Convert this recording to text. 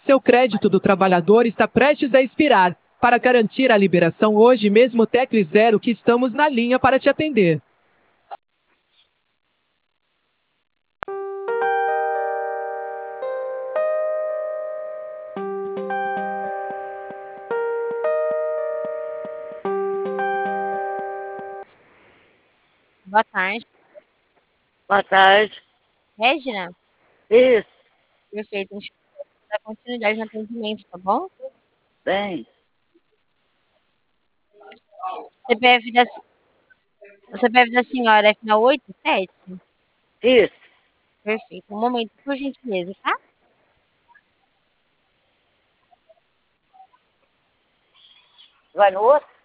Seu crédito do trabalhador está prestes a expirar. Para garantir a liberação hoje mesmo, tecle 0 que estamos na linha para te atender. Boa tarde. Boa tarde. Regina? Isso, Perfeito. A gente vai dar continuidade no atendimento, tá bom? bem. CPF da, o CPF da senhora é final 87? Isso. Perfeito. Um momento, por gentileza, tá? Vai no outro?